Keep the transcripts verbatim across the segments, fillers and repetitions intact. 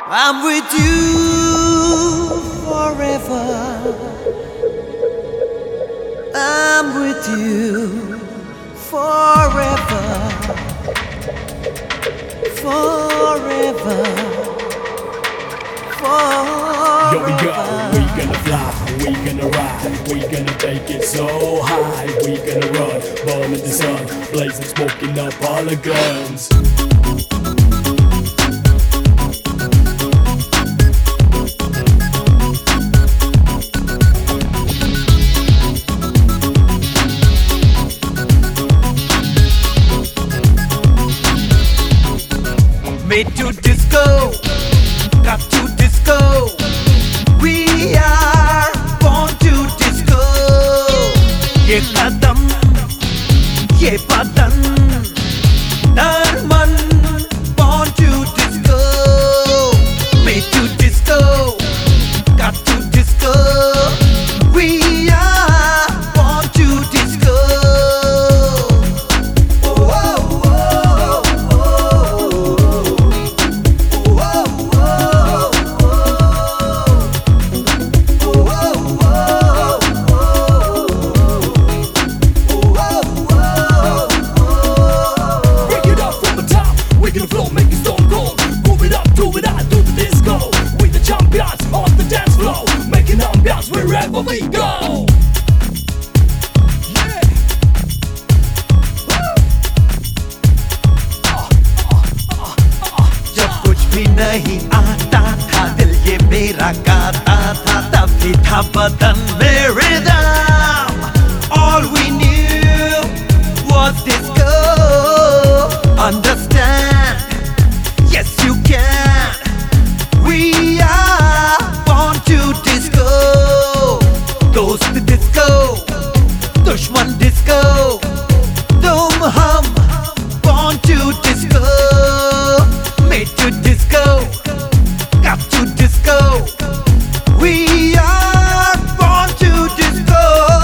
I'm with you forever. I'm with you forever. Forever. Forever. Yo, we go, we gonna fly, we gonna ride, we gonna take it so high, we gonna run, burn in the sun, blazing, smoking up all the guns. Made to disco, got to disco. We are born to disco. ये कदम, ये बदन, तन मन, born to disco. Made to disco, got to disco. We are born to disco. Wherever we go, yeah. uh, uh, uh, uh, जब कुछ भी नहीं आता था दिल ये मेरा गाता था तभी था बदन में rhythm. All we knew was disco. Understand? Yes you can. We are born to disco. दोस्त डिस्को, दुश्मन डिस्को, तुम हम born to disco, made to disco, got to disco. We are born to disco.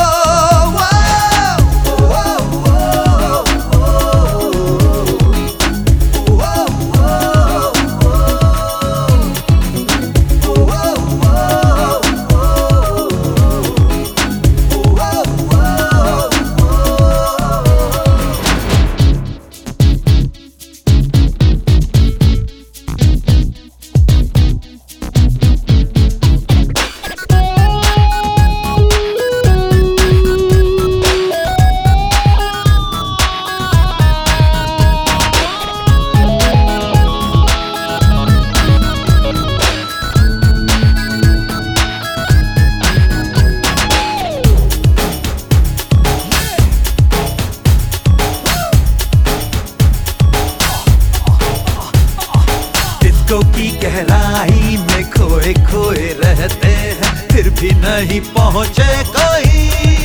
Disco की गहराई में खोए खोए रहते हैं फिर भी नहीं पहुंचे कोई.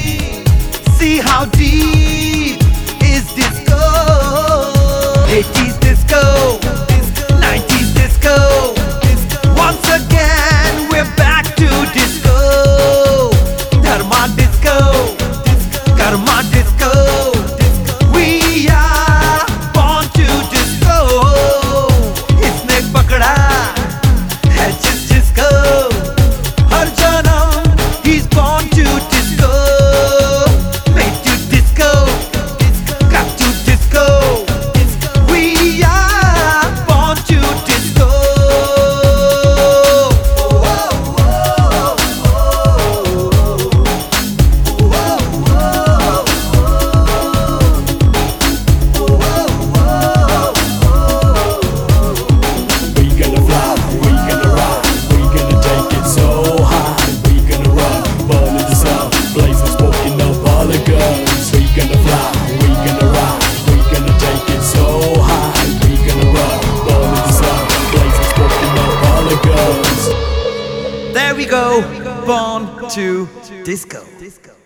See how deep is disco. eighties disco, nineties disco. Once again we're back to disco. Dharma disco, karma disco. We are born to disco. इसने पकड़ा है जिस जिसको हर जन्म he's born to disco. Made to disco, got to disco. We are born to disco. There we go, born to disco.